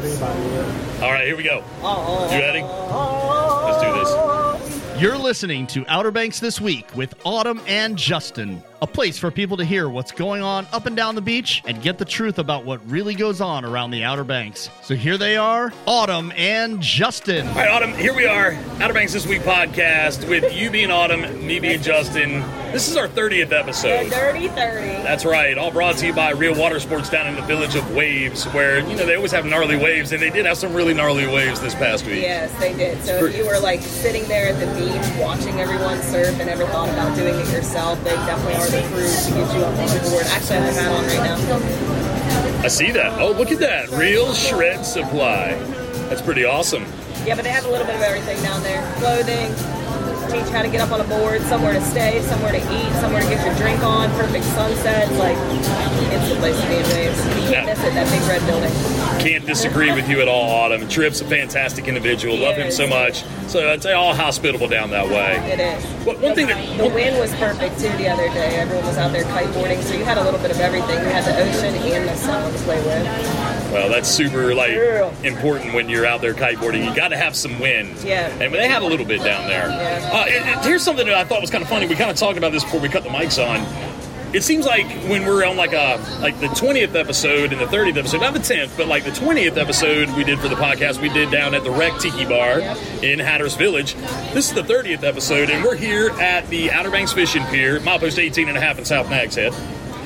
anybody is. All right, here we go. You ready? Let's do this. You're listening to Outer Banks This Week with Autumn and Justin, a place for people to hear what's going on up and down the beach and get the truth about what really goes on around the Outer Banks. So here they are, Autumn and Justin. All right, Autumn, here we are, Outer Banks This Week podcast with you being Autumn, me being Justin. This is our 30th episode. The Dirty 30. That's right, all brought to you by Real Water Sports down in the village of Waves, where, you know, they always have gnarly waves, and they did have some really gnarly waves this past week. Yes, they did. So if you were like sitting there at the beach watching everyone surf and never thought about doing it yourself, they definitely are the crew to get you up on the board. Actually, I have a hat on right now. I see that. Oh, look at that. Real Shred Supply. That's pretty awesome. Yeah, but they have a little bit of everything down there. Clothing, teach how to get up on a board, somewhere to stay, somewhere to eat, somewhere to get your drink on, perfect sunsets. Like, it's the place to be in Waves. You can't miss it, that big red building. Can't disagree with you at all, Autumn. Tripp's a fantastic individual. Love him so much. So it's all hospitable down that way. It is. The wind was perfect, too, the other day. Everyone was out there kiteboarding, so you had a little bit of everything. You had the ocean and the sun to play with. Well, that's super important when you're out there kiteboarding. You got to have some wind. Yeah. And they had a little bit down there. Yeah. Here's something that I thought was kind of funny. We kind of talked about this before we cut the mics on. It seems like when we're on like the 20th episode and the 30th episode, not the 10th, but like the 20th episode we did for the podcast, we did down at the Wreck Tiki Bar in Hatteras Village. This is the 30th episode, and we're here at the Outer Banks Fishing Pier, milepost 18.5 in South Nags Head,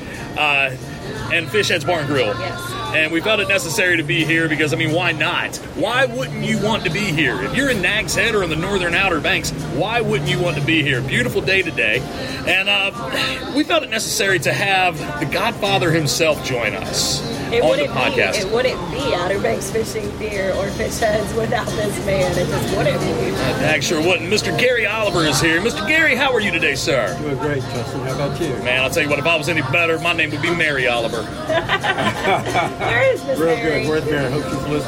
and Fish Head's Bar and Grill. Yes. And we felt it necessary to be here because, I mean, why not? Why wouldn't you want to be here? If you're in Nags Head or in the northern Outer Banks, why wouldn't you want to be here? Beautiful day today. And we felt it necessary to have the Godfather himself join us on the podcast. It wouldn't be Outer Banks Fishing Pier or Fish Heads without this man. It just wouldn't be. That sure wouldn't. Mr. Gary Oliver is here. Mr. Gary, how are you today, sir? Doing great, Justin. How about you? Man, I'll tell you what, if I was any better, my name would be Mary Oliver. Where is Miss Real Mary? good. Where's Mary? I hope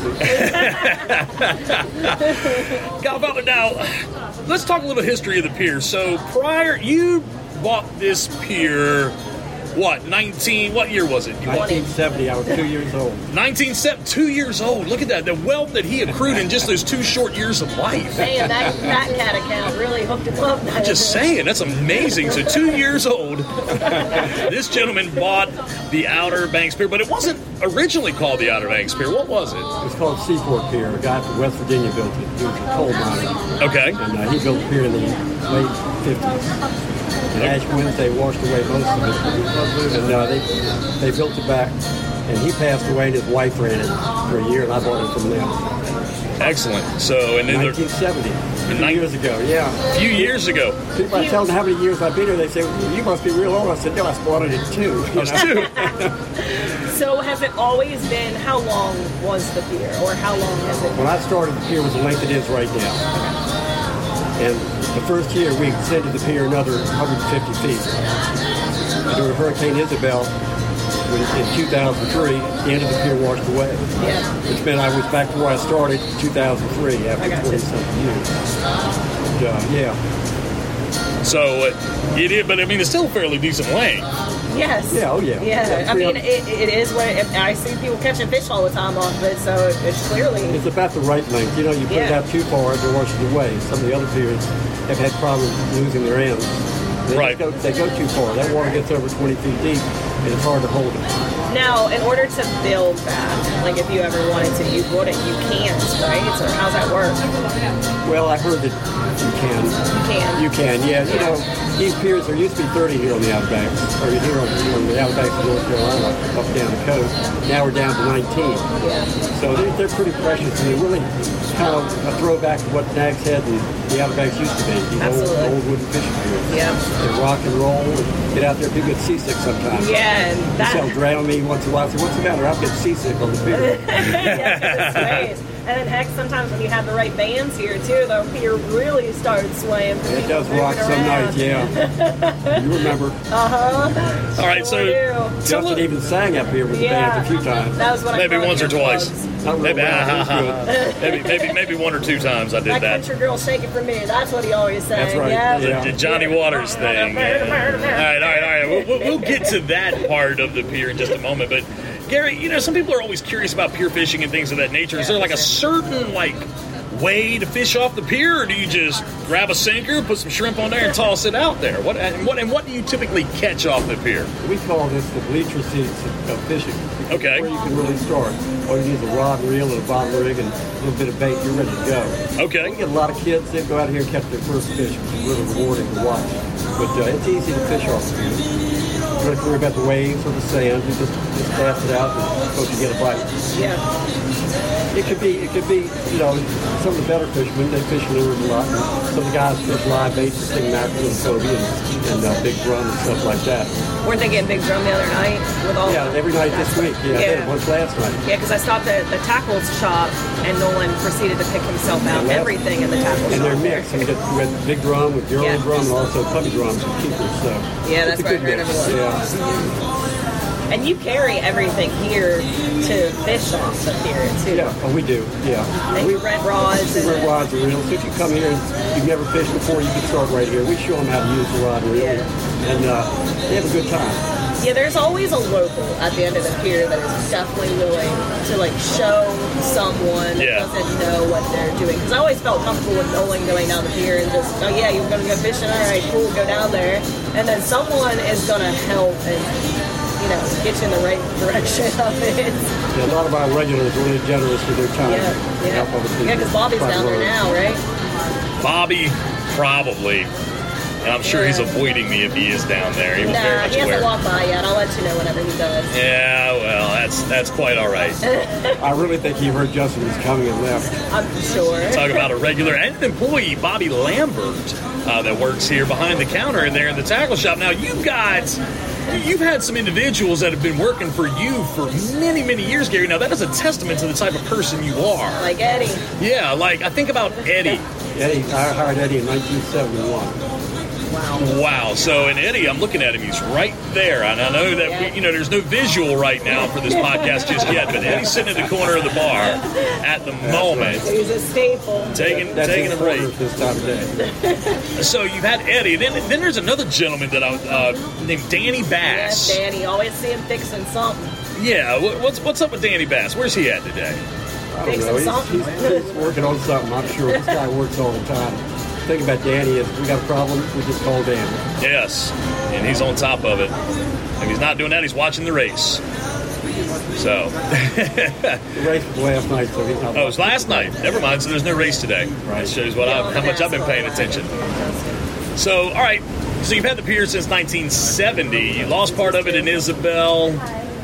she's listening. Godfather, now, let's talk a little history of the pier. So, you bought this pier, what year was it? 1970. I was 2 years old. 1970, 2 years old. Look at that. The wealth that he accrued in just those 2 short years of life. Man, that cat account really hooked him up. I'm just saying, that's amazing. So 2 years old, this gentleman bought the Outer Banks Pier, but it wasn't originally called the Outer Banks Pier. What was it? It's called Seaport Pier. A guy from West Virginia built it. He was a coal miner. Okay. And he built the pier in the late 50s. And ash winds, they washed away most of it. And they built it back. And he passed away, and his wife ran it for a year, and I bought it from them. Excellent. So, and then 1970. A few years ago, yeah. A few years ago. People, I tell them how many years I've been here, they say, well, you must be real old. I said, no, I bought it at 2. I was 2. So has it always been, how long was the pier, or how long has it been? When I started, the pier was the length it is right now. And the first year, we extended the pier another 150 feet. And during Hurricane Isabel, in 2003, the end of the pier washed away. Yeah. Which meant I was back to where I started in 2003 after 20-something years. Yeah. So, it is, but I mean, it's still fairly decent length. Yes. Yeah, oh yeah. Yeah, I mean, it is what I see people catching fish all the time off of it, so it's clearly... It's about the right length. You know, you put it out too far, it washes away. Some of the other piers have had problems losing their ends. They go too far. That water gets over 20 feet deep, and it's hard to hold it. Now, in order to build that, like if you ever wanted to, you wouldn't. You can't, right? So how's that work? Well, I heard that you can. You can. You can, yeah. You know, these piers, there used to be 30 here on the Outer Banks, or here on the Outer Banks of North Carolina, up down the coast. Now we're down to 19. Yeah. So they're pretty precious, and they're really kind of a throwback to what Nags Head and the Outer Banks used to be. These old wooden fishing piers. Yeah. They rock and roll and get out there. People get seasick sometimes. Yeah, and that... They'll drown me once in a while. I say, what's the matter? I'll get seasick on the pier. Yeah, it's and then heck, sometimes when you have the right bands here too, the pier really starts swaying. It does rock some nights, yeah. You remember. Uh-huh. All right, so Justin even sang up here with the band a few times. That was what maybe once or twice. Maybe 1 or 2 times I did that. Country girl, shake it for me. That's what he always sang. That's right. Yeah. The Johnny Waters thing. All right. We'll get to that part of the pier in just a moment. But Gary, some people are always curious about pier fishing and things of that nature. Is there like a certain way to fish off the pier, or do you just grab a sinker, put some shrimp on there, and toss it out there? What do you typically catch off the pier? We call this the bleacher seats of fishing. Okay. Where you can really start. All you need is a rod and reel and a bottom rig and a little bit of bait. You're ready to go. Okay. We get a lot of kids that go out here and catch their first fish, which is really rewarding to watch. But it's easy to fish off the pier. You don't have to worry about the waves or the sand. You just cast it out and hope you get a bite. Yeah. It could be, some of the better fishermen, they fish lures a lot. Some of the guys fish live baits, sting mackerel and cobia and big drum and stuff like that. Weren't they getting big drum the other night? With all every night this week. Yeah, they had once last night. Yeah, because I stopped at the tackles shop and Nolan proceeded to pick himself out everything in the tackle shop. And they're mixed. We got big drum with girl drum and also puppy drums and keepers. So yeah, that's what I heard everyone. Yeah. And you carry everything here to fish off the pier, too. Yeah, we do, yeah. And we rent rods. We rent rods and reels. So if you come here and you've never fished before, you can start right here. We show them how to use the rod and reel. Yeah. And they have a good time. Yeah, there's always a local at the end of the pier that is definitely willing to, show someone that doesn't know what they're doing. Because I always felt comfortable with Nolan going down the pier and just, oh, yeah, you're going to go fishing? All right, cool, go down there. And then someone is going to help and get you in the right direction of it. Yeah, a lot of our regulars are really generous with their time. Yeah, because Bobby's down there now, right? Bobby, probably. And I'm sure he's avoiding me if he is down there. He was very much he hasn't aware. walked by yet. I'll let you know whenever he does. Yeah, well, that's quite all right. I really think he heard Justin was coming and left. I'm sure. Talk about a regular and an employee, Bobby Lambert, that works here behind the counter in there in the tackle shop. Now, you've had some individuals that have been working for you for many, many years, Gary. Now, that is a testament to the type of person you are. Like Eddie. Yeah, I think about Eddie. I hired Eddie in 1971. Wow. So, and Eddie, I'm looking at him. He's right there. And I know that, there's no visual right now for this podcast just yet, but Eddie's sitting in the corner of the bar at the moment. He's a staple. Taking a break. This time of day. So you've had Eddie. Then there's another gentleman that named Danny Bass. Yeah, Danny. Always see him fixing something. Yeah. What's up with Danny Bass? Where's he at today? I don't know. He's working on something, I'm sure. This guy works all the time. The thing about Danny is we got a problem, we just call Danny. Yes, and he's on top of it. If he's not doing that, he's watching the race. So the race was last night, so he's not. Oh, it was last night. Never mind. So there's no race today. Right. That shows how much I've been paying attention. So, all right. So you've had the pier since 1970. You lost part of it in Isabel.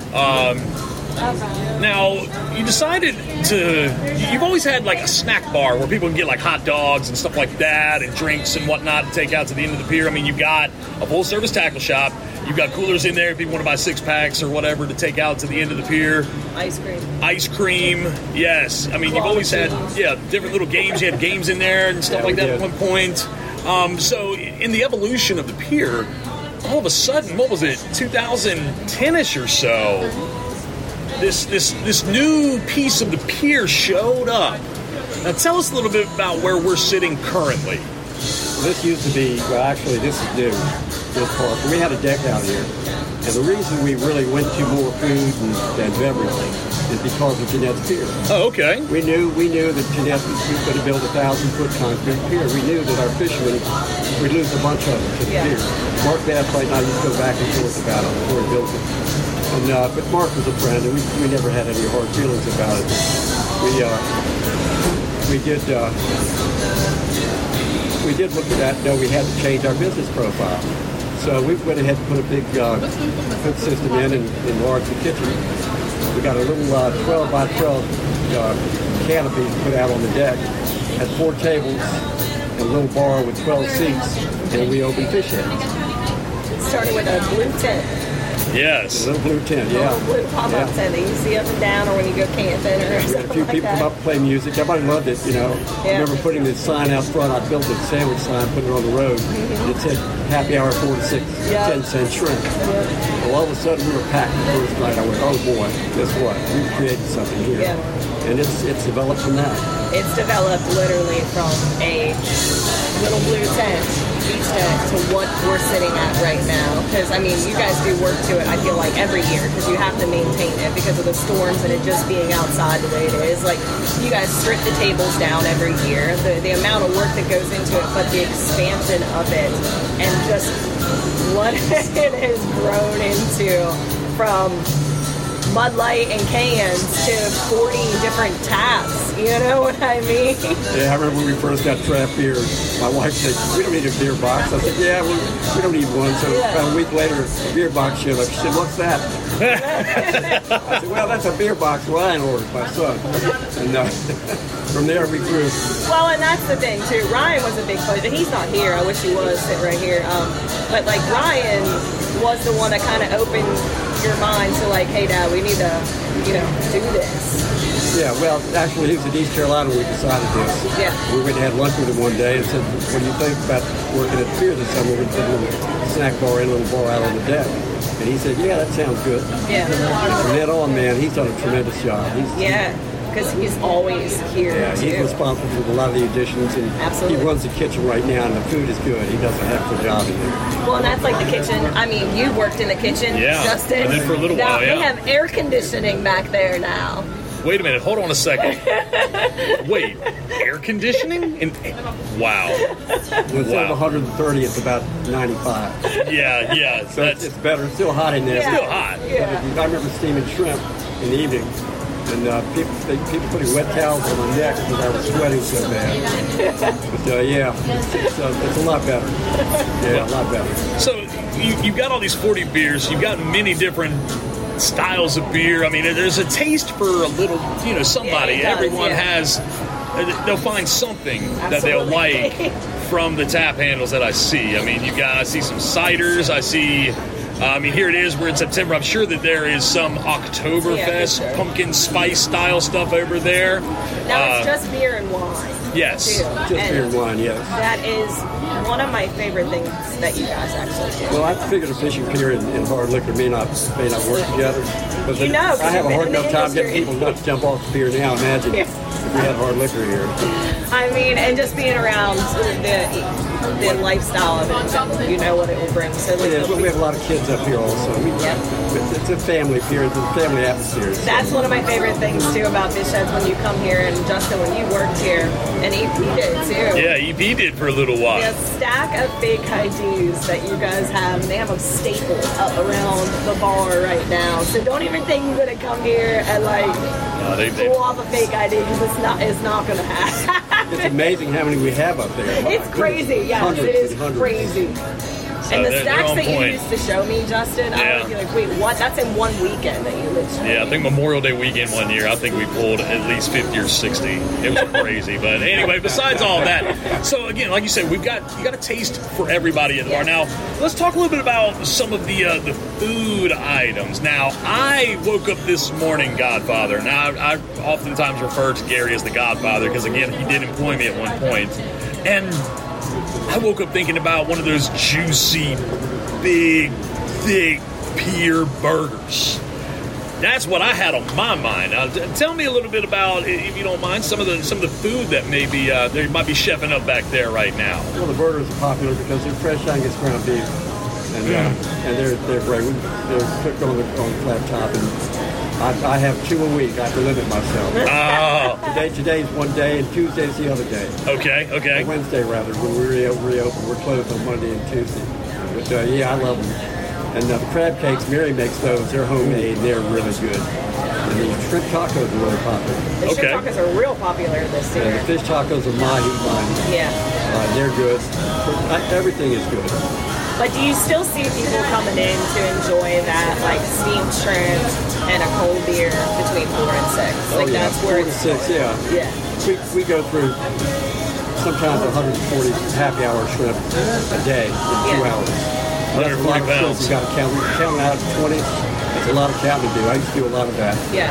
Now, you decided you've always had a snack bar where people can get hot dogs and stuff like that and drinks and whatnot to take out to the end of the pier. I mean, you've got a full-service tackle shop. You've got coolers in there if people want to buy 6-packs or whatever to take out to the end of the pier. Ice cream, yes. I mean, you've always had, different little games. You had games in there and stuff like that at one point. So in the evolution of the pier, all of a sudden, what was it, 2010-ish or so, this new piece of the pier showed up. Now tell us a little bit about where we're sitting currently. This used to be, this is new, this park. We had a deck out here, and the reason we really went to more food and beverage is because of Jeanette's Pier. Oh, okay. We knew that Jeanette was going to build a 1,000-foot concrete pier. We knew that our fishermen, we'd lose a bunch of them to the pier. Mark Bass right now used to go back and forth about it before he built it. But Mark was a friend, and we never had any hard feelings about it. We did look at that, though we had to change our business profile. So we went ahead and put a big food system in and enlarged the kitchen. We got a little 12 by 12 canopy to put out on the deck. Had 4 tables and a little bar with 12 seats, and we opened fish heads. Started with a blue tent. Yes. A little blue tent, A little blue pop-up tent that you see up and down, or when you go camping or something. We had a few people come up and play music. Everybody loved it, I remember putting this sign out front. I built a sandwich sign, put it on the road. And it said, happy hour 4 to 6, 10-cent shrimp. Well, all of a sudden, we were packed the first night. I went, oh boy, guess what? We've created something here. Yeah. And it's developed from that. It's developed literally from a little blue tent beach to what we're sitting at right now. Because, I mean, you guys do work to it, I feel like, every year because you have to maintain it because of the storms and it just being outside the way it is. Like, you guys strip the tables down every year. The amount of work that goes into it, but the expansion of it and just what it has grown into from Bud Light and cans to 40 different taps. You know what I mean? Yeah, I remember when we first got draft beer, my wife said, we don't need a beer box. I said, yeah, we don't need one. So about a week later, a beer box showed up. She said, what's that? I said, well, that's a beer box Ryan ordered, my son. And from there we grew. Well, and that's the thing, too. Ryan was a big push. And he's not here. I wish he was sitting right here. But, like, Ryan was the one that kind of opened your mind to, like, hey, Dad, we need to, do this. Yeah, well, actually, he was in East Carolina when we decided this. Yeah. We went and had lunch with him one day and said, what do you think about working at Pier this summer? We did a little snack bar and a little bar out on the deck. And he said, yeah, that sounds good. Yeah. And from then on, man, he's done a tremendous job. Because he's always here, too. He's responsible for a lot of the additions, and Absolutely. He runs the kitchen right now, and the food is good. He does a heck of a job in there. Well, and that's like the kitchen. I mean, you worked in the kitchen, Justin. And then for a little now, while, yeah. They have air conditioning back there now. Wait a minute. Hold on a second. Wait. Air conditioning? Wow. Instead of 130, it's about 95. Yeah. So it's better. It's still hot in there. Still hot. Yeah. I remember steaming shrimp in the evening. And people putting wet towels on my neck because I was sweating so bad. But it's a lot better. Yeah, a lot better. So you've got all these 40 beers. You've got many different styles of beer. I mean, there's a taste for a little, somebody. Yeah, Everyone has, they'll find something that they'll like from the tap handles that I see. I mean, I see some ciders. I see... here it is. We're in September. I'm sure that there is some Oktoberfest pumpkin spice style stuff over there. Now it's just beer and wine. Yes. Too. Just beer and wine, yes. That is one of my favorite things that you guys actually do. Well, I figured a fishing pier and hard liquor may not work together. But I have a hard enough time getting people not to jump off the pier now. Imagine if we had hard liquor here. I mean, and just being around the lifestyle of it, you know what it will bring. So We have a lot of kids up here also. It's a family pier. It's a family atmosphere. That's one of my favorite things, too, about Fish Heads when you come here. And Justin, when you worked here, and EP did, too. Yeah, EP did for a little while. The stack of fake IDs that you guys have, and they have them stapled up around the bar right now. So don't even think you're going to come here and, pull off a fake ID because it's not going to happen. It's amazing how many we have up there. It's crazy, yes, it is crazy. And the stacks that you used to show me, Justin, I would be like, wait, what? That's in one weekend that you literally... Yeah, I think Memorial Day weekend one year, I think we pulled at least 50 or 60. It was crazy. But anyway, besides all that, so again, like you said, you got a taste for everybody at the bar. Now, let's talk a little bit about some of the food items. Now, I woke up this morning, Godfather. Now, I oftentimes refer to Gary as the Godfather because, again, he did employ me at one point. And I woke up thinking about one of those juicy, big, thick Pier burgers. That's what I had on my mind. Now, tell me a little bit about, if you don't mind, some of the food that maybe they might be chefing up back there right now. Well, the burgers are popular because they're fresh Angus ground beef, and they're great. They're cooked on the flat top, and I have 2 a week. I have to limit myself. Oh. Today's one day, and Tuesday's the other day. Okay. Wednesday, rather, when we reopen. We're closed on Monday and Tuesday. But, I love them. And the crab cakes, Mary makes those. They're homemade. They're really good. And the shrimp tacos are really popular. The shrimp tacos are real popular this year. And the fish tacos are mine. Yeah. They're good. Everything is good. But do you still see people coming in to enjoy that, like steamed shrimp and a cold beer between 4 and 6? That's where 4 to 6, yeah. We go through sometimes 140 happy hour shrimp a day in 2 hours. That's a lot of shrimp you got to count. Counting out 20, that's a lot of counting to do. I used to do a lot of that. Yeah.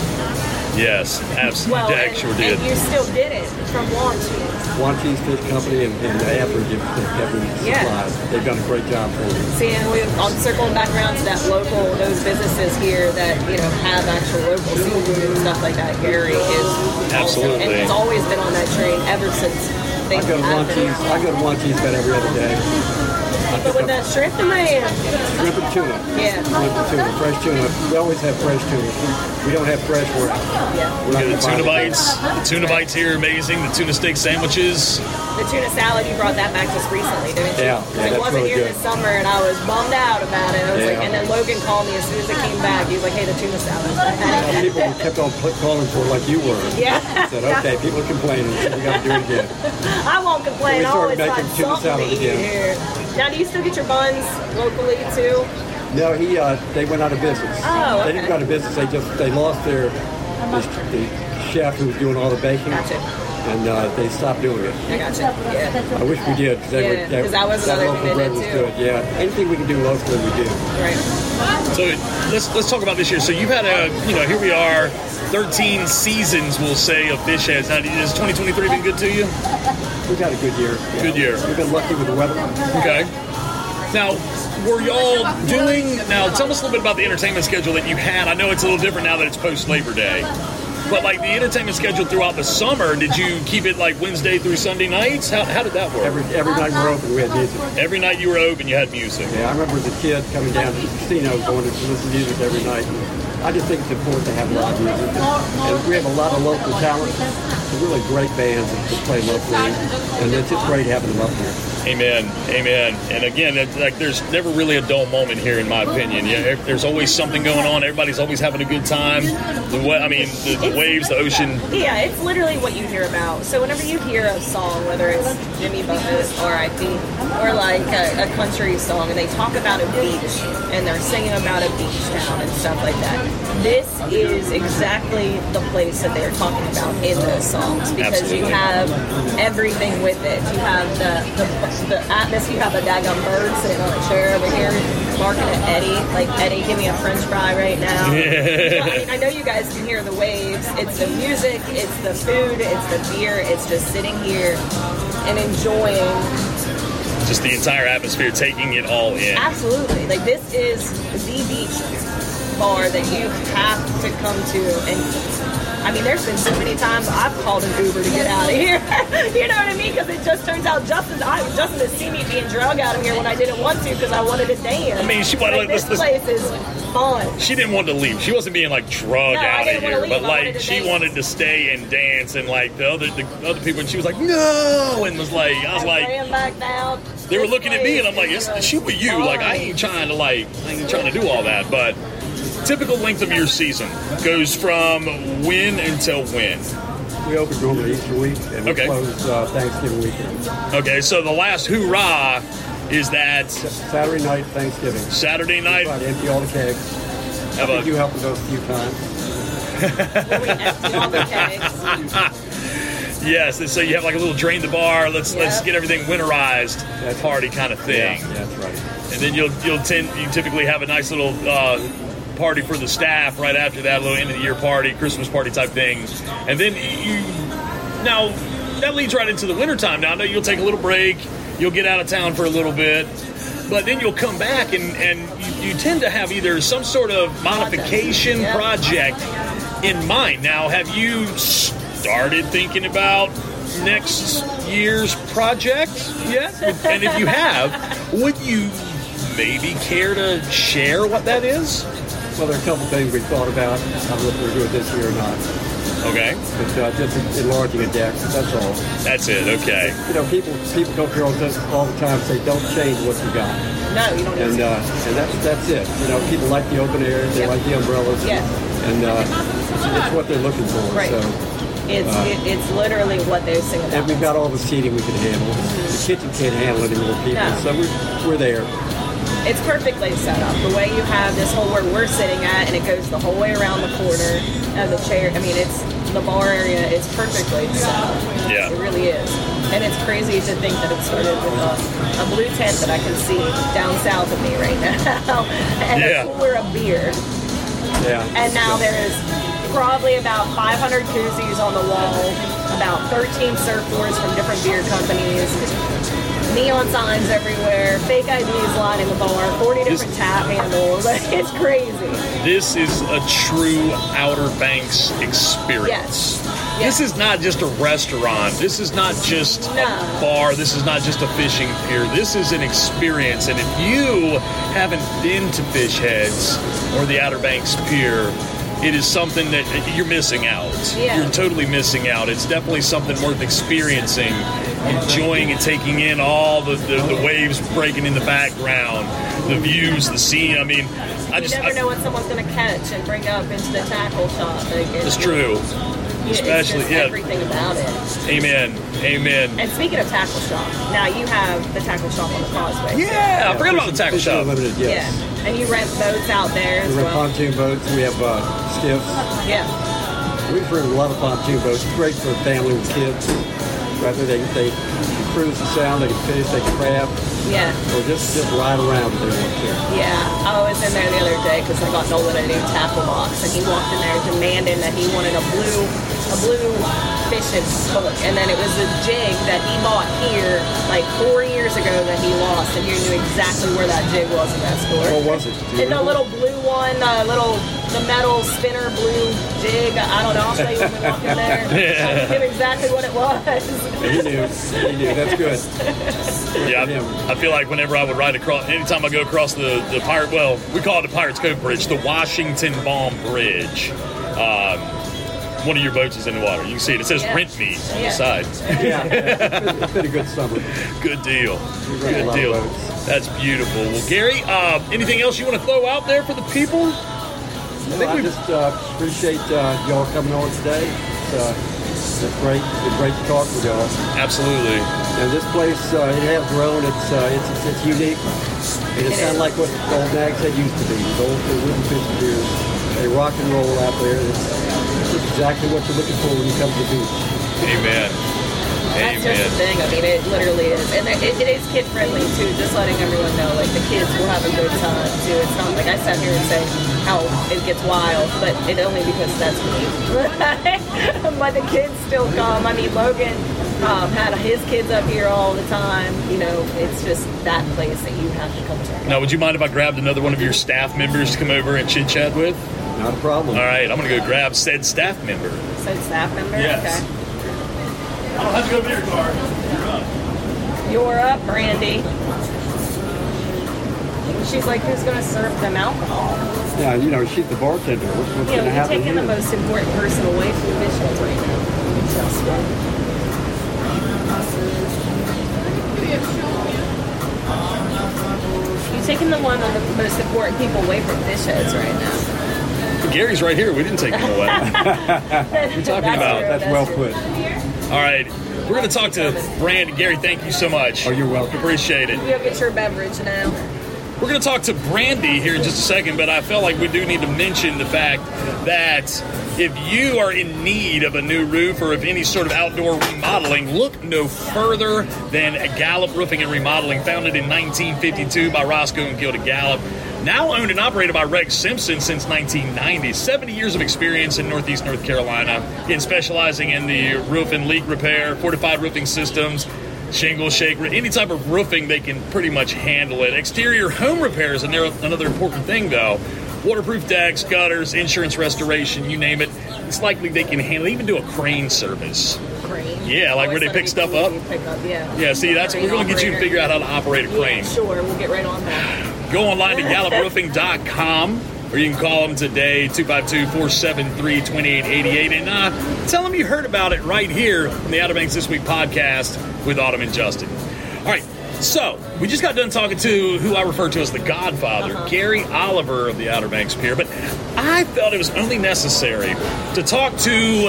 Yes, absolutely. Well, sure did. And you still did it from Juan Cheese. Juan Cheese Fish Company and Average Supplies. They've done a great job for me. See, and I'm circling back around to that those businesses here that, have actual local seafood and stuff like that. Gary is Absolutely. And he's always been on that train ever since they I go to have Wanchese. it. I go to Wanchese about every other day. But with the shrimp in my hand. Shrimp and tuna. Yeah. Shrimp and tuna. Fresh tuna. We always have fresh tuna. We don't have fresh where Yeah. we're not The gonna tuna buy it. bites. The tuna bites here are amazing. The tuna steak sandwiches. The tuna salad, you brought that back just recently, didn't you? Yeah, 'Cause yeah, it that's wasn't really here good. this summer, and I was bummed out about it. I was Yeah. like, and then Logan called me as soon as it came back. He was like, "Hey, the tuna salad's Some back." people kept on calling for it like you were. Yeah. I said, okay, people are complaining, so we got to do it again. I won't complain. We I started always making find tuna something salad to eat again. here. Now, do you still get your buns locally too? No, they went out of business. Oh, They didn't okay. go out of business. They lost the chef who was doing all the baking, Gotcha. and they stopped doing it. I gotcha. Yeah. I wish we did because Yeah, 'cause that was another local thing bread they was did, good. too. Yeah, anything we can do locally, we do. Right. So let's talk about this year. So you've had here we are, 13 seasons, we'll say, of Fish Heads. Now, has 2023 been good to you? We've had a good year. Yeah. Good year. We've been lucky with the weather. Okay. Now, were y'all doing? Now, tell us a little bit about the entertainment schedule that you had. I know it's a little different now that it's post Labor Day, but like the entertainment schedule throughout the summer, did you keep it like Wednesday through Sunday nights? How did that work? Every night we're open, we had music. Every night you were open, you had music. Yeah, I remember as a kid coming down to the casino going to listen to music every night. I just think it's important to have live music. And we have a lot of local talent, some really great bands that play locally, and it's just great having them up here. Amen. Amen. And again, it's like there's never really a dull moment here, in my opinion. Yeah, there's always something going on. Everybody's always having a good time. The waves, the ocean. Yeah, it's literally what you hear about. So whenever you hear a song, whether it's Jimmy Buffett, R.I.P., or like a country song, and they talk about a beach, and they're singing about a beach town and stuff like that, this is exactly the place that they're talking about in those songs, because Absolutely. you have everything with it. You have the atmosphere. You have a daggum bird sitting on a chair over here barking at Eddie, like, Eddie, give me a french fry right now. So, I know you guys can hear the waves. It's the music, it's the food, it's the beer, it's just sitting here and enjoying. Just the entire atmosphere, taking it all in. Absolutely. Like, this is the beach bar that you have to come to. And I mean, there's been so many times I've called an Uber to get out of here. You know what I mean? Because it just turns out Justin has seen me being drug out of here when I didn't want to because I wanted to dance. I mean, she wanted like, this place is fun. She didn't want to leave. She wasn't being like drugged No, I out didn't of wanna here, leave. but I wanted like to she dance. wanted to stay and dance, and like the other people, and she was like, no, and was like, I was I like, ran back down. they were This looking at me, and I'm like, place it's shoot with you. fun. Like I ain't trying to do all that, but. Typical length of your season goes from when until when? We open normally Easter week, and we Okay. close Thanksgiving weekend. Okay, so the last hoorah is that Saturday night, Thanksgiving. Saturday night. Try to empty all the kegs. Have I think you a, helped with those a few times. We empty all the kegs. yes, and so you have like a little drain the bar. Let's Yep. get everything winterized That's party kind of thing. Yeah, that's right. And then you typically have a nice little party for the staff right after that, a little end of the year party, Christmas party type thing. And then now that leads right into the wintertime. Now I know you'll take a little break, you'll get out of town for a little bit, but then you'll come back and you tend to have either some sort of modification Yeah. project in mind. Now, have you started thinking about next year's project yet? And if you have, would you maybe care to share what that is? Well, there are a couple things we thought about. I don't know if we're doing this year or not. Okay, But just enlarging a deck, that's all. that's it. Okay, You know, people come here all the time and say, don't change what you got. No, you don't need And to. that's it. You know, people like the open air, they Yep. like the umbrellas. Yeah. And it's what they're looking for. Right. So, It's literally what they sing about. and we've got all the seating we can handle. The kitchen can't handle any more people. No. So we're there. It's perfectly set up. The way you have this whole where we're sitting at, and it goes the whole way around the corner of the chair. I mean, it's the bar area. It's perfectly set up. Yeah. It really is. And it's crazy to think that it started with a blue tent that I can see down south of me right now, and Yeah. a cooler of beer. Yeah. And now there's probably about 500 koozies on the wall, about 13 surfboards from different beer companies, neon signs everywhere, fake IDs lining the bar, 40 different tap handles. It's crazy. this is a true Outer Banks experience. Yes. This is not just a restaurant. This is not just a bar. This is not just a fishing pier. This is an experience. And if you haven't been to Fish Heads or the Outer Banks Pier, it is something that you're missing out. Yeah. You're totally missing out. It's definitely something worth experiencing, enjoying and taking in all the waves breaking in the background, the views, the scene. I mean, you never know what someone's going to catch and bring up into the tackle shop. Like, it's true. Especially, it's just everything about it. Amen. And speaking of tackle shop, now you have the tackle shop on the causeway. Yeah, I forgot about the tackle shop. Limited, yes. Yeah, and you rent boats out there as We rent well. pontoon boats. We have skiffs. Yeah. We've rented a lot of pontoon boats. It's great for a family with kids. Rather they cruise the sound, they can fish, they can crab, Yeah. or just ride around if they want to. Yeah, I was in there the other day because I got Nolan a new tackle box, and he walked in there demanding that he wanted a blue fishing hook, and then it was a jig that he bought here like 4 years ago that he lost, and you knew exactly where that jig was in that store. What was it? And the little blue one, the metal spinner blue jig. I don't know. I'll show you when we walk in there. I knew exactly what it was. He knew. That's good. Yeah, I feel like whenever I would ride across, anytime I go across the Pirate, well, we call it the Pirates Cove Bridge, the Washington Baum Bridge. One of your boats is in the water. You can see it. It says "Rent Me" on the side. Yeah, it's been a good summer. Good deal. Good deal. That's beautiful. Well, Gary, anything else you want to throw out there for the people? I just appreciate y'all coming on today. It's great. It's great to talk with y'all. Absolutely. And this place, it has grown. It's unique. And it's kind of like what the old Nags Head used to be. The old wooden fishing piers. They rock and roll out there. It's exactly what you're looking for when you come to the beach. Amen. That's just the thing. I mean, it literally is. And it is kid-friendly, too, just letting everyone know. Like, the kids will have a good time, too. It's not like I sat here and say how it gets wild, but it only because that's me. But the kids still come. I mean, Logan had his kids up here all the time. You know, it's just that place that you have to come to. Now, would you mind if I grabbed another one of your staff members to come over and chit-chat with? Not a problem. All right, I'm going to go grab said staff member. Said staff member? Yes. Okay. I don't have to go to your car. You're up, Brandy. She's like, who's going to serve them alcohol? Yeah, she's the bartender. What's going to You're happen taking here? the most important person away from the Fish Heads right now. You're taking the one of the most important people away from Fish Heads right now. Gary's right here. We didn't take him away. We're talking about? That's well put. All right. We're going to talk to Brandy. Gary, thank you so much. Oh, you're welcome. Appreciate it. You'll get your beverage now. We're going to talk to Brandy here in just a second, but I felt like we do need to mention the fact that if you are in need of a new roof or of any sort of outdoor remodeling, look no further than Gallup Roofing and Remodeling, founded in 1952 by Roscoe and Gilda Gallup. Now owned and operated by Rex Simpson since 1990. 70 years of experience in Northeast North Carolina, in specializing in the roof and leak repair, fortified roofing systems, shingle shake, any type of roofing, they can pretty much handle it. Exterior home repairs, and they're another important thing, though. Waterproof decks, gutters, insurance restoration, you name it. It's likely they can handle, even do a crane service. Crane? Yeah, like where they pick stuff up. Yeah, see, we're going to get you to figure out how to operate a crane. Yeah, sure, we'll get right on that. Go online to GallupRoofing.com, or you can call them today, 252-473-2888, and tell them you heard about it right here in the Outer Banks This Week podcast with Autumn and Justin. All right, so we just got done talking to who I refer to as the Godfather, Gary Oliver of the Outer Banks Pier, but I felt it was only necessary to talk to,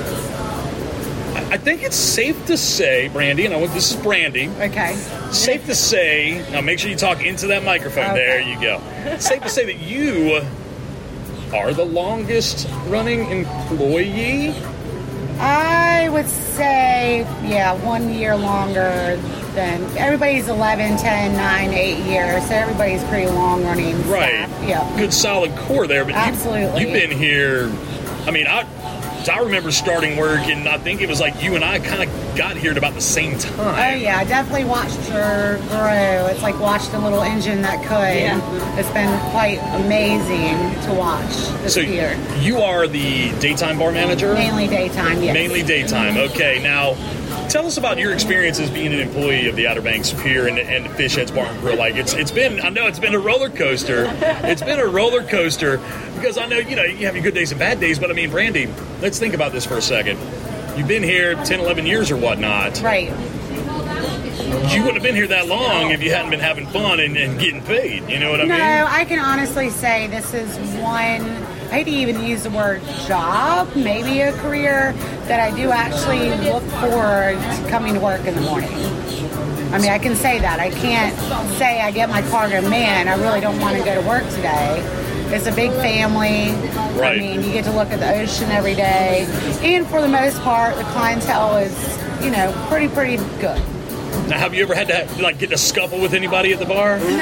I think it's safe to say, Brandy, and this is Brandy. Okay. Safe to say, now make sure you talk into that microphone. Okay. There you go. Safe to say that you are the longest running employee? I would say, 1 year longer than everybody's 11, 10, 9, 8 years. So everybody's pretty long running Right. staff. Yeah. Good solid core there. But Absolutely. You've been here I mean, I remember starting work, and I think it was like you and I kind of got here at about the same time. Oh yeah, I definitely watched her grow. It's like watched a little engine that could. Yeah. It's been quite amazing to watch this So year. you are the daytime bar manager? Mainly daytime, yes. Mainly daytime. Okay, now tell us about your experiences being an employee of the Outer Banks Pier and Fish Heads Bar and Grill. Like it's been a roller coaster. It's been a roller coaster because I know you have your good days and bad days, but I mean, Brandy, let's think about this for a second. You've been here 10, 11 years or whatnot. Right. You wouldn't have been here that long if you hadn't been having fun and getting paid. You know what I mean? No, I can honestly say this is one, I hate to even use the word job, maybe a career, that I do actually look forward to coming to work in the morning. I mean, I can say that. I can't say I get my car and go, man, I really don't want to go to work today. It's a big family. Right. I mean, you get to look at the ocean every day. And for the most part, the clientele is, pretty good. Now, have you ever had to get in a scuffle with anybody at the bar? No.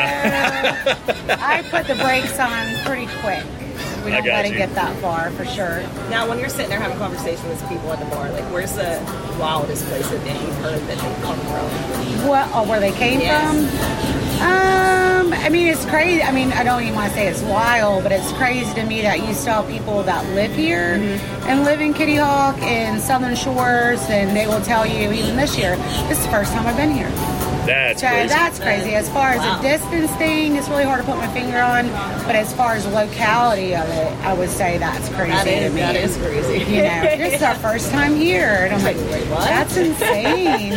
I put the brakes on pretty quick. We I don't got let you. it get that far, for sure. Now, when you're sitting there having conversation with people at the bar, like, where's the wildest place that you've heard that they come from? Where they came from? I mean, it's crazy. I mean, I don't even want to say it's wild, but it's crazy to me that you still have people that live here and live in Kitty Hawk and Southern Shores, and they will tell you, even this year, this is the first time I've been here. That's So crazy. that's crazy. As far as Wow. the distance thing, it's really hard to put my finger on, but as far as the locality of it, I would say that's crazy to me. That is crazy. This is our first time here. And I'm like, Wait, what? that's insane.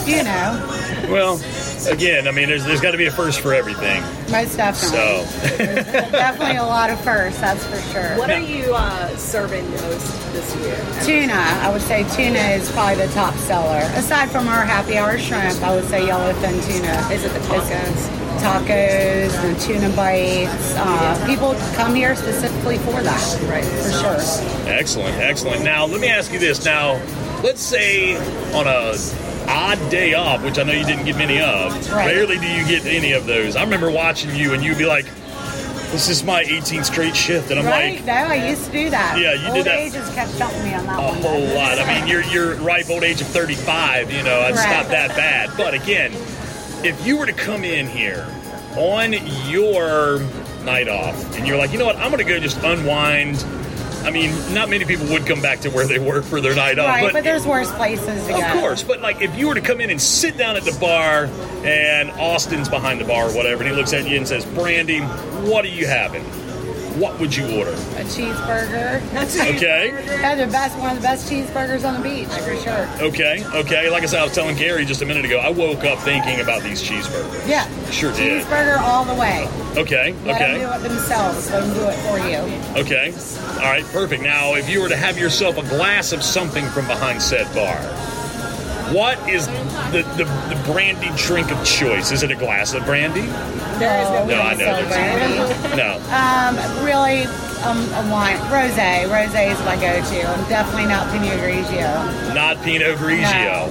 Well, again, I mean, there's got to be a first for everything. Most definitely. So, Definitely a lot of firsts, that's for sure. What are you serving most this year? Tuna, I would say tuna is probably the top seller. Aside from our happy hour shrimp, I would say yellowfin tuna. Is it the tacos? Tacos and tuna bites. People come here specifically for that, Right. for sure. excellent. Now, let me ask you this. Now, let's say on a odd day off, which I know you didn't get many of. Right. Rarely do you get any of those. I remember watching you, and you'd be like, "This is my 18th straight shift," and I'm Right? like, No, I used to do that. Yeah, you Old did that age has kept up with me on that a one. whole lot. I mean, you're ripe old age of 35. It's Correct. not that bad. But again, if you were to come in here on your night off, and you're like, you know what, I'm going to go just unwind. I mean, not many people would come back to where they work for their night off. Right, but there's worse places to go. Of course, but if you were to come in and sit down at the bar and Austin's behind the bar or whatever, and he looks at you and says, "Brandy, what are you having?" What would you order? A cheeseburger. Okay. That's one of the best cheeseburgers on the beach, for sure. Okay. Like I said, I was telling Gary just a minute ago, I woke up thinking about these cheeseburgers. Yeah. Sure did. Cheeseburger all the way. Okay. Let them do it themselves. Let them do it for you. Okay. All right, perfect. Now, if you were to have yourself a glass of something from behind said bar, what is the brandy drink of choice? Is it a glass of brandy? There is no No, I know. So brandy. No. Really, a wine. Rosé. Rosé is my go-to. I'm definitely not Pinot Grigio. Not Pinot Grigio.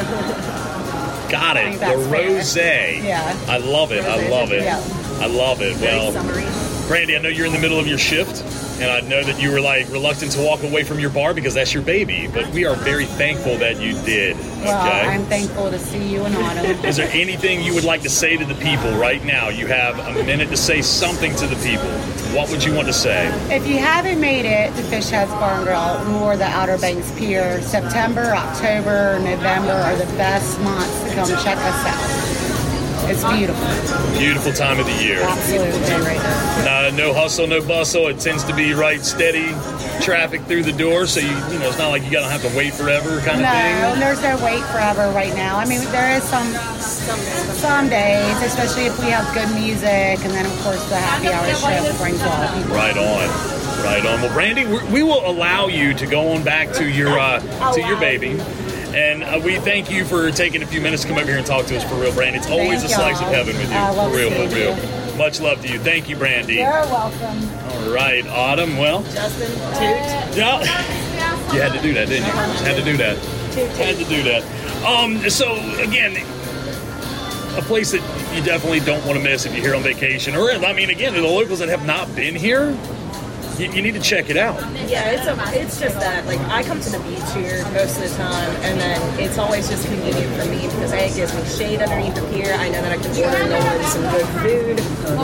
Got I it. think The that's fair. rosé. Yeah. I love it. I love it. Yeah. I love it. very Well, summery. Brandy, I know you're in the middle of your shift, and I know that you were reluctant to walk away from your bar because that's your baby, but we are very thankful that you did. Well, Okay? I'm thankful to see you in autumn. Is there anything you would like to say to the people right now? You have a minute to say something to the people. What would you want to say? If you haven't made it to Fish Heads Bar and Grill or the Outer Banks Pier, September, October, November are the best months to come check us out. It's beautiful. Beautiful time of the year. Absolutely. No hustle, no bustle. It tends to be right steady traffic through the door, so it's not like you gotta have to wait forever kind of No, thing. there's no wait forever right now. I mean, there is some days, especially if we have good music, and then of course the happy hour shift brings a lot of people. Right on. Well, Brandy, we will allow you to go on back to your baby. And we thank you for taking a few minutes to come over here and talk to us for real, Brandy. It's always Thank a slice of y'all. heaven with you. I love For real. seeing you. Much love to you. Thank you, Brandy. You're welcome. All right, Autumn. Well, Justin, toot. yeah. You had to do that, didn't you? Had to do that. Had to do that. So again, a place that you definitely don't want to miss if you're here on vacation. Or, I mean, again, the locals that have not been here, you need to check it out. Yeah, it's just that, like, I come to the beach here most of the time, and then it's always just convenient for me because A, it gives me shade underneath the pier. I know that I can order Nolan some good food.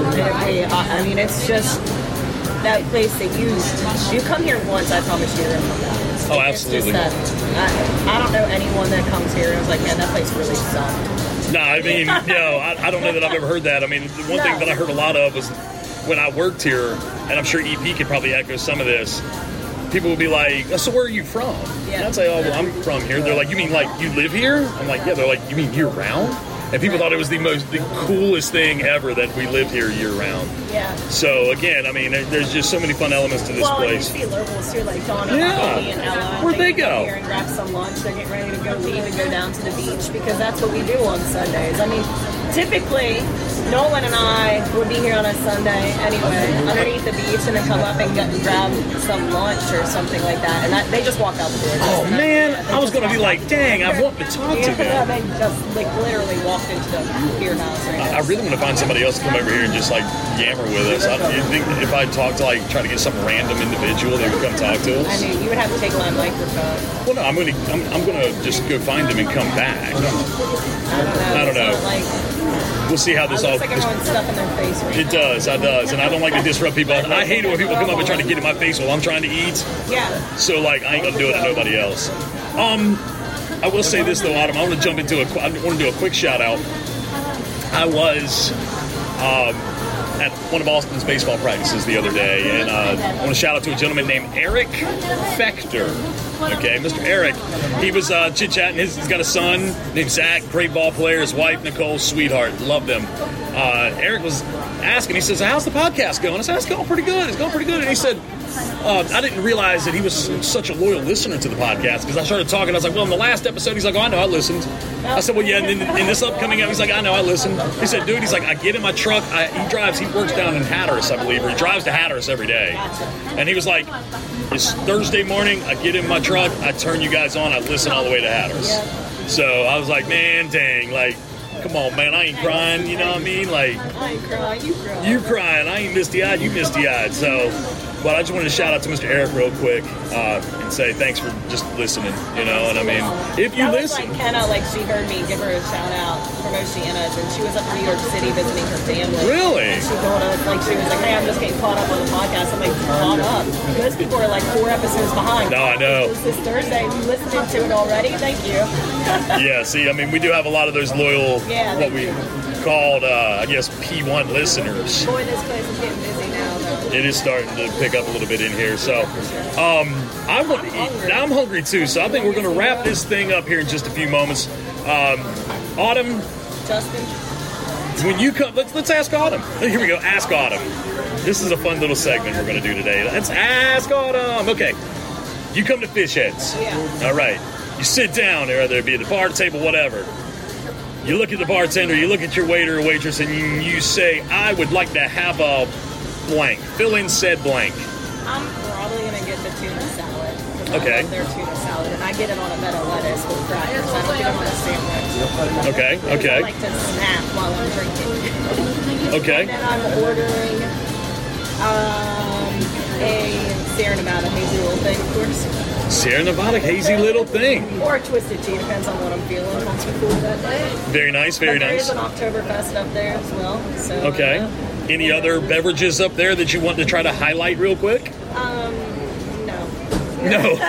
I mean, it's just that place that you come here once, I promise you're going to come back. Oh, absolutely. It's just that, I don't know anyone that comes here and is like, man, that place really sucked. No, I mean, I don't know that I've ever heard that. I mean, the one thing that I heard a lot of was when I worked here, and I'm sure EP could probably echo some of this, people would be like, so where are you from? Yeah. And I'd say, oh, well, I'm from here. They're like, you mean like you live here? I'm like, yeah. They're like, you mean year round? And people thought it was the coolest thing ever that we lived here year round. Yeah. So again, I mean, there's just so many fun elements to this place. Well, you see locals too, like Dawn and Holly and Ella. Where'd they go? Here and grab some lunch. They're getting ready to go leave and go down to the beach because that's what we do on Sundays. I mean, typically, Nolan and I would be here on a Sunday anyway, underneath the beach, and then come up and grab some lunch or something like that. And they just walk out the door. Oh man, I was gonna be like, dang, I want to talk to them. They just like literally walked into the beer house right now. I really want to find somebody else to come over here and just like yammer with us. You think if I talk to like try to get some random individual, they would come talk to us? I mean, you would have to take my microphone. Well, no, I'm gonna just go find them and come back. I don't know. We'll see how this all. Looks like everyone's stuffing their face. Right It does, and I don't like to disrupt people. I hate it when people come up and try to get in my face while I'm trying to eat. Yeah. So like, I ain't gonna do it to nobody else. I will say this though, Autumn. I want to jump into I want to do a quick shout out. I was at one of Austin's baseball practices the other day, and I want to shout out to a gentleman named Eric Fechter. Okay, Mr. Eric, he was chit-chatting. He's got a son named Zach, great ball player. His wife, Nicole, sweetheart, love them. Eric was asking, he says, how's the podcast going? I said, it's going pretty good. And he said, I didn't realize that he was such a loyal listener to the podcast because I started talking. I was like, well, in the last episode, he's like, oh, I know, I listened. I said, well, yeah, and in this upcoming episode, he's like, I know, I listened. He said, dude, he's like, I get in my truck. He works down in Hatteras, I believe, or he drives to Hatteras every day. And he was like, it's Thursday morning, I get in my truck, I turn you guys on, I listen all the way to Hatteras. So I was like, man, dang, like, come on, man, I ain't crying, you know what I mean? Like, I ain't crying, you crying. You crying, I ain't misty-eyed, you misty-eyed. So, but I just wanted to shout out to Mr. Eric real quick and say thanks for just listening, you know, and I mean, if you listen. Like Kenna, like she heard me give her a shout out from Oceanas, and she was up in New York City visiting her family. Really? And she told us, like, she was like, hey, I'm just getting caught up on the podcast. I'm like, caught up. Most people are like 4 episodes behind. No, I know. This Thursday, you listening to it already? Thank you. Yeah, see, I mean, we do have a lot of those loyal, what we called, I guess, P1 listeners. Boy, this place is getting busy now, though. It is starting to pick up a little bit in here. So, I want to eat. Now I'm hungry too. So I think we're going to wrap this thing up here in just a few moments. Autumn, Justin, when you come, let's ask Autumn. Here we go. Ask Autumn. This is a fun little segment we're going to do today. Let's ask Autumn. Okay, you come to Fish Heads. Yeah. All right. You sit down, whether it be at the bar table, whatever. You look at the bartender, you look at your waiter or waitress, and you say, I would like to have a blank. Fill in said blank. I'm probably going to get the tuna salad. Okay. I love their tuna salad, and I get it on a bed of lettuce with crackers. I don't get it on a sandwich. Okay, okay. I like to snap while I'm drinking. Okay. And then I'm ordering a Sierra Nevada hazy little thing, of course. Sierra Nevada hazy little thing. Or a twisted tea, depends on what I'm feeling. What's cool that day. Very nice, very There is nice. an Oktoberfest up there as well. So, Okay. Any other beverages up there that you want to try to highlight real quick? No. No.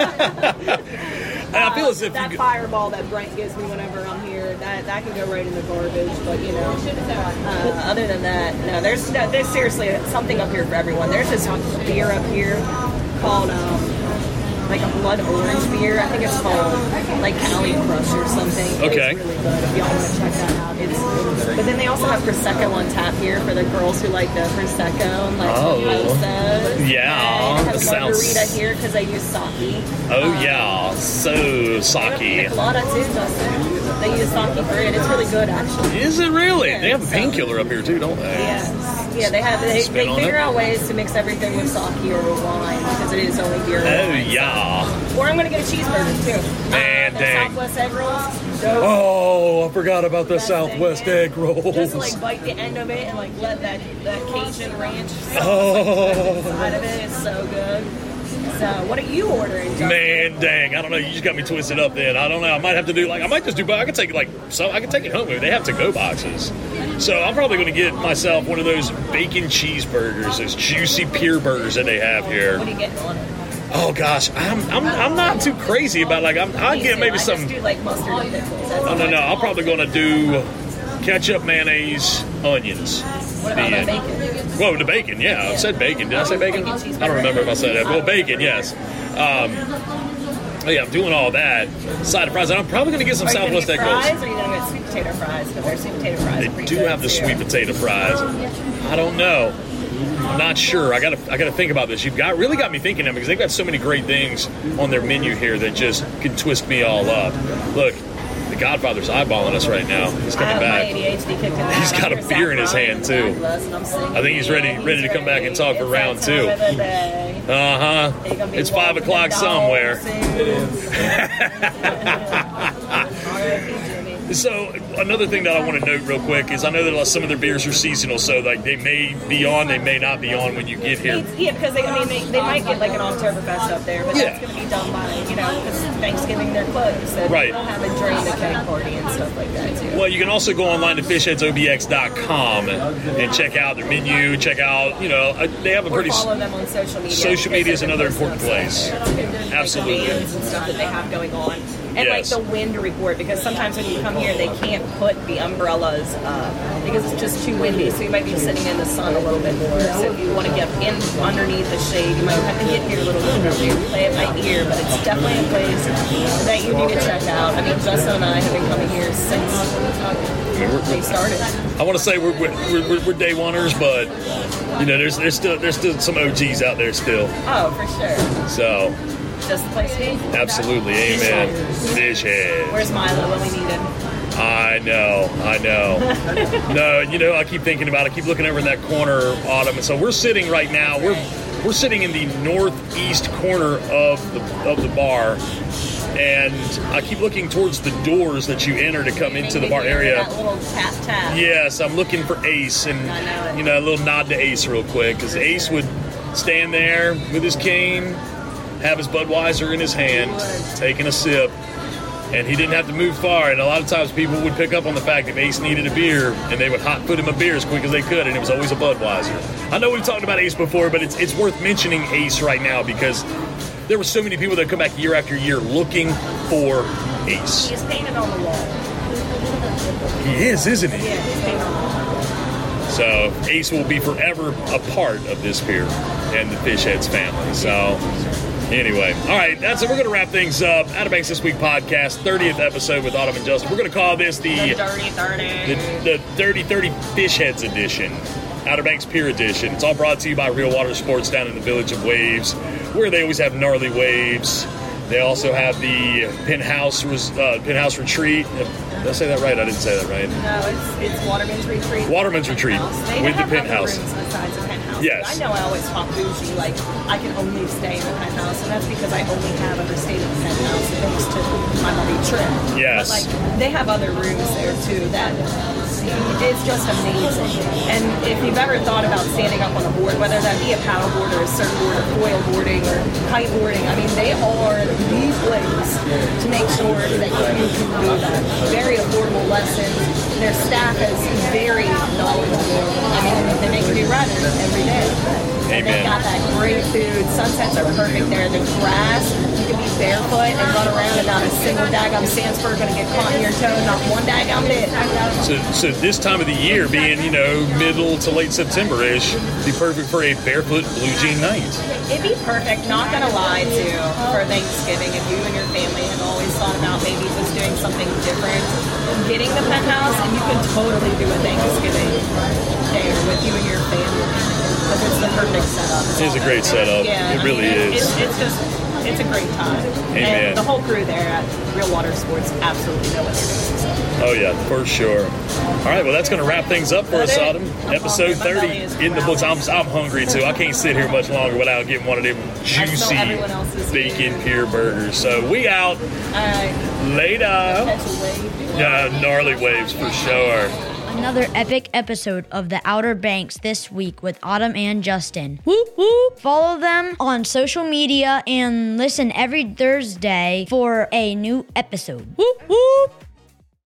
I feel as if that fireball that Brent gives me whenever I'm here, that can go right in the garbage. But you know, other than that, no. There's seriously something up here for everyone. There's this beer up here called like a blood orange beer. I think it's called like Cali Crush or something. Okay. It's really good if y'all want to check that out. It's really good. But then they also have Prosecco on tap here for the girls who like the Prosecco and like mimosas. Yeah, And have that margarita sounds. here because they use sake. Oh yeah, so sake. Michelada too, Justin. They use sake for it. It's really good, actually. Is it really? Yeah, They have a so- painkiller up here too, don't they? Yes. Yeah, they spin on figure it. out ways to mix everything with sake or wine because it is only beer. Oh, and wine, yeah. so. Or I'm gonna get a cheeseburger too. Man, the dang. Southwest egg rolls. Dope. Oh, I forgot about the Best thing, Southwest man. egg rolls. Just like bite the end of it and like let that Cajun ranch Oh. side of it is so good. So, what are you ordering, Justin? Man, dang! I don't know. You just got me twisted up. Then I don't know. I might have to do I might just do. I could take I could take it home with me. They have to-go boxes, so I'm probably going to get myself one of those bacon cheeseburgers, those juicy peer burgers that they have here. What are you getting on it? Oh gosh, I'm not too crazy about I'll get maybe I some. just do like mustard and pickles. That's Oh all no, I I'm probably going to do ketchup, mayonnaise, onions. What about the bacon? Whoa, the bacon, yeah. I said bacon. Did I say bacon? Bacon cheeseburger. I don't remember if I said that. Well, bacon, yes. Yeah, I'm doing all that. Side of fries. And I'm probably going to get some Are you gonna Southwest get egg rolls. fries, or are you gonna get sweet potato fries? Because their sweet potato fries are They pretty do good, have the too. sweet potato fries. I don't know. I'm not sure. I gotta think about this. You've really got me thinking now because they've got so many great things on their menu here that just can twist me all up. Look, the Godfather's eyeballing us right now. He's coming My back. ADHD kicking in. He's got a I'm beer in his sat hand, crying too. and I'm singing. I think he's ready to come back and talk for It's round that two. time of the day. Uh-huh. You're gonna be It's 5 walking o'clock the dog somewhere. soon. So another thing that I want to note real quick is I know that some of their beers are seasonal, so like they may be on, they may not be on when you get here. Yeah, because they might get like an Oktoberfest up there, but Yeah. that's going to be done by, because Thanksgiving they're closed. So Right. they'll have a during the keg party and stuff like that too. Well, you can also go online to fishheadsobx.com and check out their menu, check out, they have a Or pretty... follow them on social media. Social media is They another post important on place. stuff. There's, Absolutely. Like, bands and stuff that they have going on. And Yes. like the wind report, because sometimes when you come here, they can't put the umbrellas up because it's just too windy. So you might be sitting in the sun a little bit more. So if you want to get in underneath the shade, you might have to get here a little bit earlier. Play it by ear, but it's definitely a place that you need to check out. I mean, Justin and I have been coming here since they started. I want to say we're day oneers, but there's still some OGs out there still. Oh, for sure. So Just the place to be. absolutely, amen. Fish head. Where's Milo when we need him? I know. No, I keep thinking about it. I keep looking over in that corner, Autumn. And so we're sitting right now. We're sitting in the northeast corner of the bar, and I keep looking towards the doors that you enter to come into the bar area. That little tap. Yes, I'm looking for Ace, and I know it. a little nod to Ace real quick, because Ace would stand there with his cane, have his Budweiser in his hand, taking a sip, and he didn't have to move far. And a lot of times people would pick up on the fact that Ace needed a beer, and they would hot put him a beer as quick as they could, and it was always a Budweiser. I know we've talked about Ace before, but it's worth mentioning Ace right now because there were so many people that come back year after year looking for Ace. He's painted on the wall. He is, isn't he? Yeah, he's painted on the wall. So Ace will be forever a part of this beer and the Fish Heads family. So anyway, all right, that's it. We're going to wrap things up. Outer Banks This Week podcast, 30th episode with Autumn and Justin. We're going to call this The dirty 30. the Dirty 30 Fish Heads edition. Outer Banks Pier edition. It's all brought to you by Real Water Sports down in the Village of Waves, where they always have gnarly waves. They also have the Penthouse Retreat. Did I say that right? I didn't say that right. No, it's Waterman's Retreat. Waterman's Retreat They with the have other Penthouse. rooms besides the Penthouse. Yes. I know I always talk bougie, like I can only stay in the Penthouse, and that's because I only have ever stayed in the Penthouse thanks to my buddy Trip. Yes. But like they have other rooms there too that it's just amazing. And if you've ever thought about standing up on a board, whether that be a paddle board or a surfboard or foil boarding or kite boarding, I mean they are the place to make sure that you can do that. Very affordable lessons. Their staff is very knowledgeable. I mean, they make you run every day. And they've Amen. got that great food. Sunsets are perfect there. The grass, you can be barefoot and run around and not a single daggum sandspur going to get caught in your toe, not one daggum bit. So this time of the year, being middle to late September-ish, be perfect for a barefoot blue jean night. It'd be perfect, not gonna lie to you, for Thanksgiving if you and your family have always thought about maybe just doing something different. Getting the Penthouse, and you can totally do a Thanksgiving there with you and your family. Because it's the perfect setup. It is a great setup. Yeah, It really is. It's it's a great time. Amen. And the whole crew there at Real Water Sports absolutely know what they're doing. So. Oh, yeah, for sure. All right, well, that's going to wrap things up for us, That's it. Autumn. I'm Episode hungry. My 30 belly is in the books. growling. I'm hungry, too. I can't sit here much longer without getting one of them juicy everyone else's bacon food. pure burgers. So we out. All right. Later. Catch a wave. Yeah, gnarly waves for sure. Another epic episode of The Outer Banks this week with Autumn and Justin. Whoop whoop! Follow them on social media and listen every Thursday for a new episode. Whoop whoop!